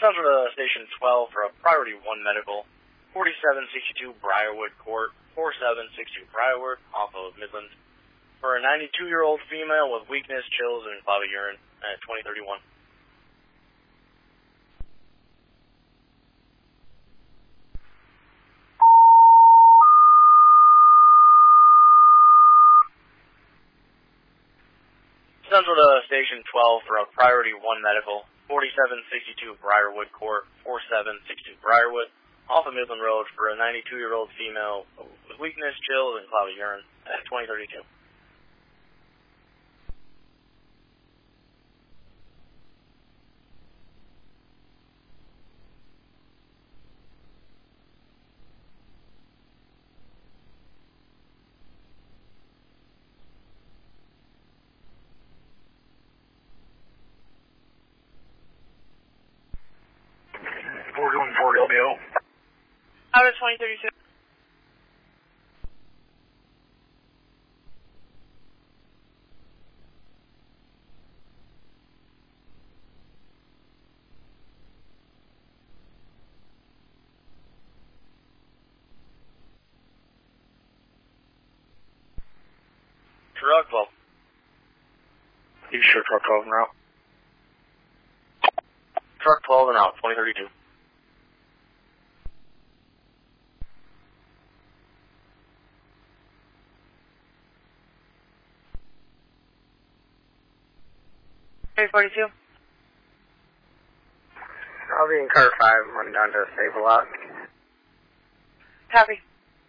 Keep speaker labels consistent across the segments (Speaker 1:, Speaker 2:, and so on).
Speaker 1: Central to Station 12 for a Priority 1 medical, 4762 Briarwood Court, 4762 Briarwood, off of Midland, for a 92-year-old female with weakness, chills, and cloudy urine at 2031. Central to Station 12 for a Priority 1 medical, 4762 Briarwood Court, 4762 Briarwood, off of Midland Road for a 92-year-old female with weakness, chills, and cloudy urine at 2032.
Speaker 2: Out of 2032.
Speaker 1: Truck 12.
Speaker 3: You sure truck 12 en route?
Speaker 1: Truck 12 and out, 2032.
Speaker 2: .42.
Speaker 3: I'll be in car 5, running down to Save a Lot.
Speaker 2: Copy.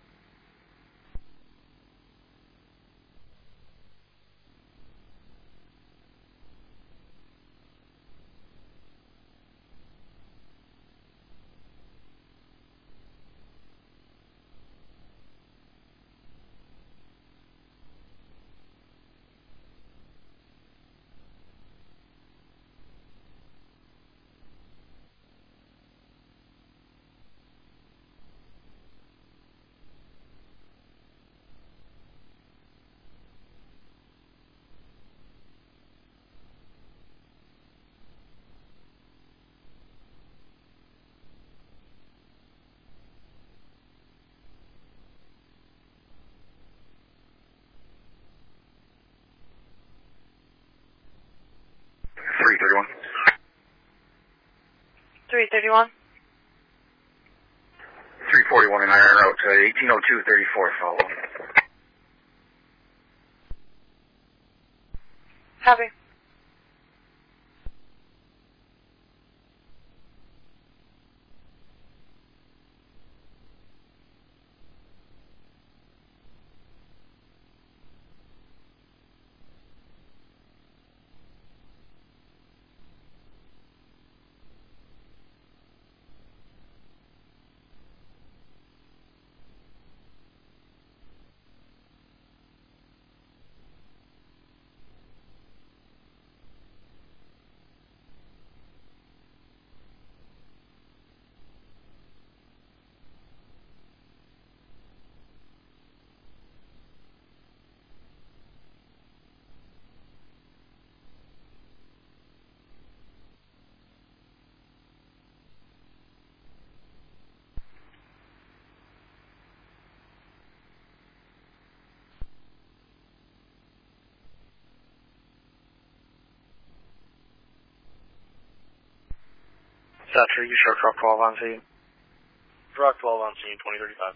Speaker 2: .331.
Speaker 3: 341 in Iron Route to 1802 34th, follow.
Speaker 2: Copy.
Speaker 3: Satcher, you sure truck 12 on scene?
Speaker 1: Truck 12 on scene, 2035.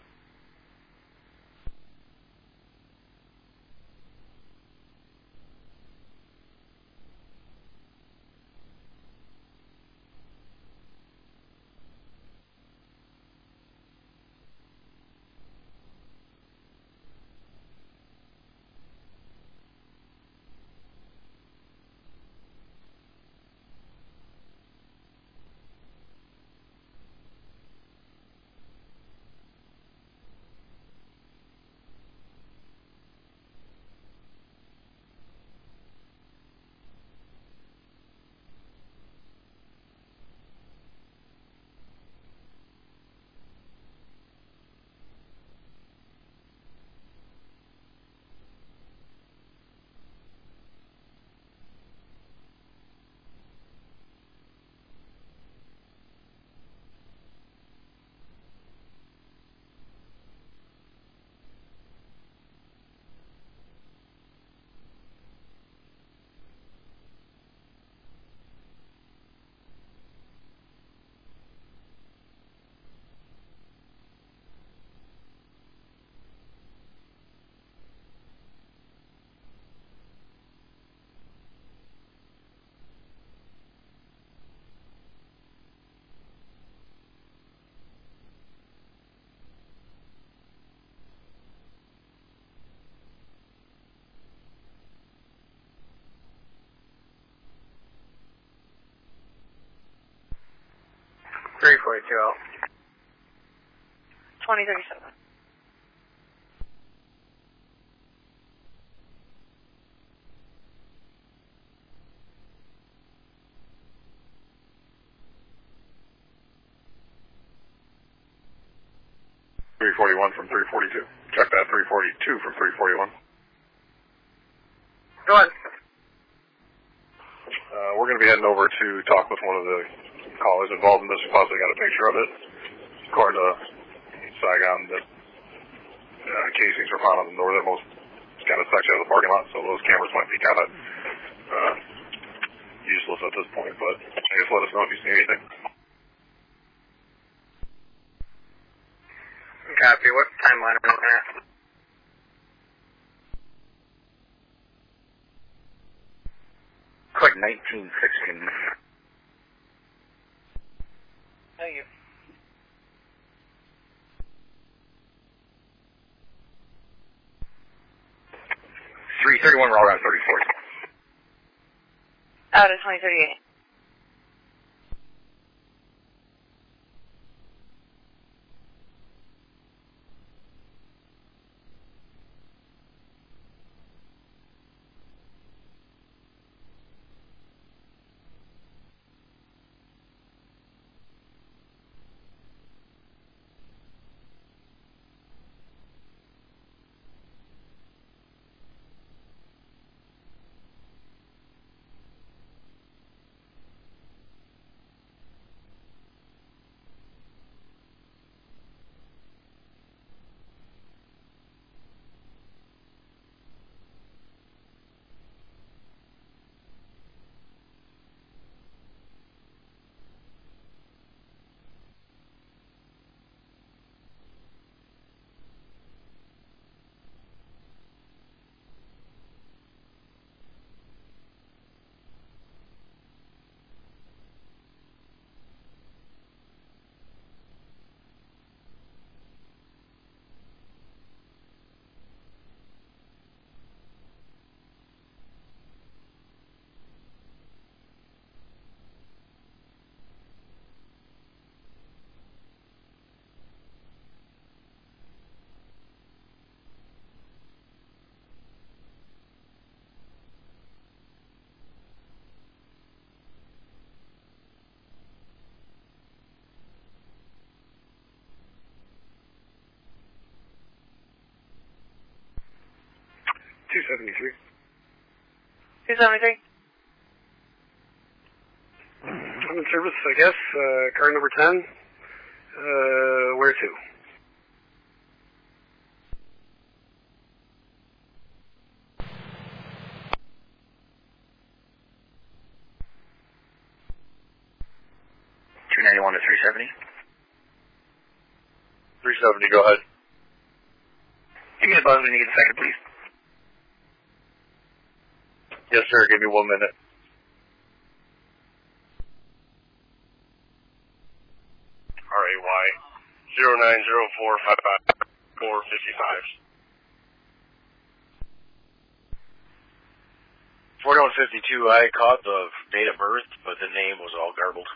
Speaker 3: 342 out.
Speaker 2: 2037.
Speaker 4: From 342. Check that 342 from 341.
Speaker 3: Go ahead.
Speaker 4: We're going to be heading over to talk with one of the callers involved in this. We possibly got a picture of it. According to Saigon, that casings were found on the northernmost kind of section of the parking lot, so those cameras might be kind of useless at this point, but I guess let us know if you see anything.
Speaker 3: Copy. What timeline are we looking at? Like 1916.
Speaker 2: Thank you.
Speaker 3: 331, we're all around 34.
Speaker 2: Out of 2038.
Speaker 4: $273.
Speaker 2: 273.
Speaker 4: I'm in service, I guess. Car number 10. Where to?
Speaker 3: $291 to 370.
Speaker 4: 370, go ahead.
Speaker 3: Give me a buzz when you get a second, please.
Speaker 4: Yes, sir. Give me 1 minute. RAY 090455.
Speaker 1: 4152, I caught the date of birth, but the name was all garbled.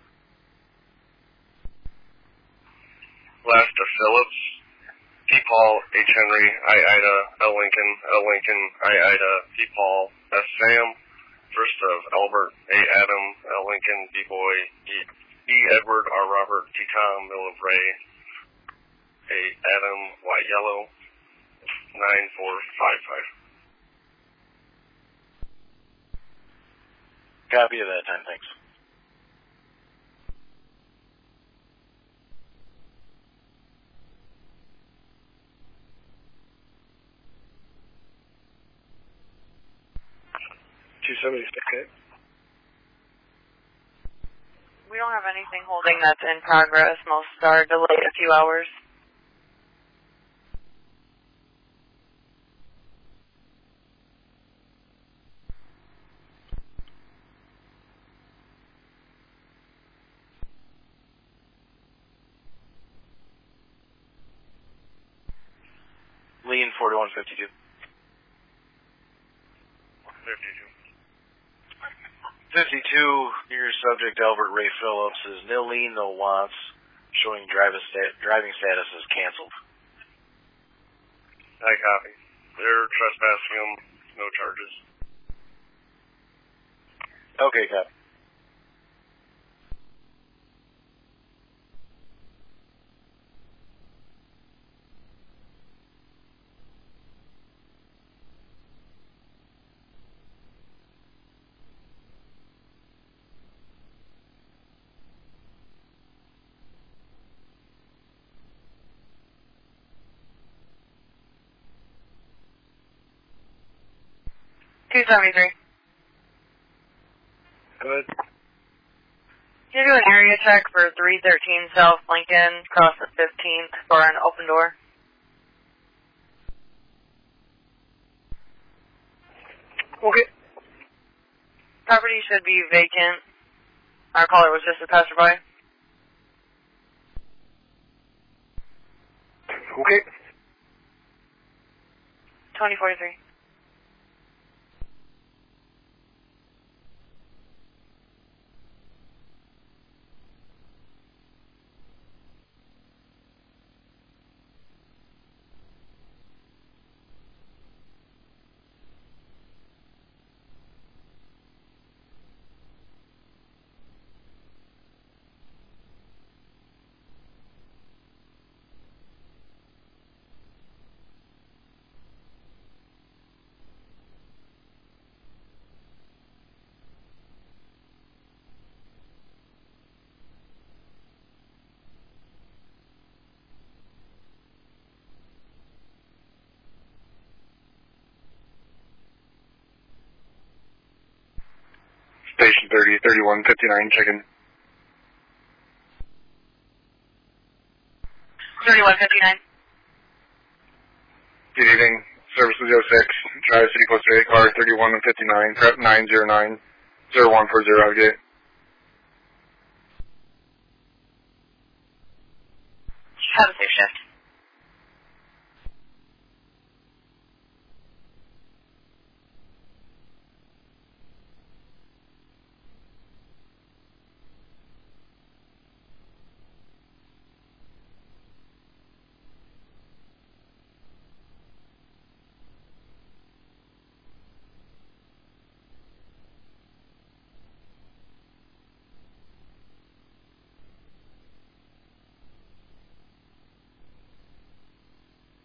Speaker 4: Last of Phillips, P. Paul, H. Henry, I. Ida, L. Lincoln, I. Ida, P. Paul, S. Sam. First of Albert, A. Adam, L. Lincoln, B. Boy, E. Edward, R. Robert, T. Tom, Mill of Ray, A. Adam, Y. Yellow, 9455.
Speaker 1: Copy of that time, thanks.
Speaker 4: $276.
Speaker 2: We don't have anything holding that's in progress. Most are delayed a few hours.
Speaker 1: Lean 4152.
Speaker 4: 52.
Speaker 5: your subject, Albert Ray Phillips, is Nilene No Wants, showing driving status as canceled.
Speaker 4: I copy. They're trespassing him, no charges.
Speaker 5: Okay, copy.
Speaker 2: $273.
Speaker 5: Good.
Speaker 2: Can you do an area check for 313 South Lincoln, across the 15th, for an open door?
Speaker 3: Okay.
Speaker 2: Property should be vacant. Our caller was just a passerby.
Speaker 3: Okay.
Speaker 2: 2043.
Speaker 3: Station 30, 3159, checking.
Speaker 2: 3159.
Speaker 3: Good evening. Service 06, Tri-City Costa Rica, car 3159, prep 909, 0140, Gate.
Speaker 2: Have a safe shift.